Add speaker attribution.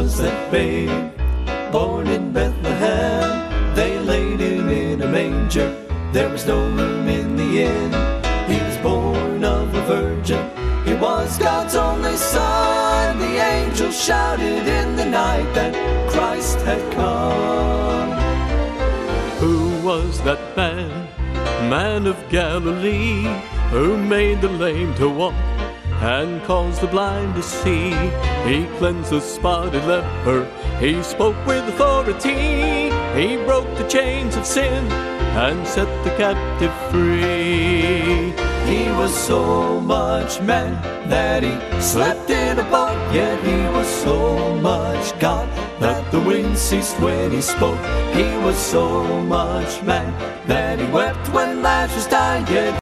Speaker 1: was that babe born in Bethlehem? They laid him in a manger, there was no room in the inn. He was born of a virgin, he was God's only son. The angels shouted in the night that Christ had come.
Speaker 2: Who was that man of Galilee, who made the lame to walk and caused the blind to see? He cleansed the spotted leper, he spoke with authority. He broke the chains of sin and set the captive free.
Speaker 1: He was so much man that he slept in a boat, yet he was so much God that the wind ceased when he spoke. He was so much man that he wept when Lazarus died, yet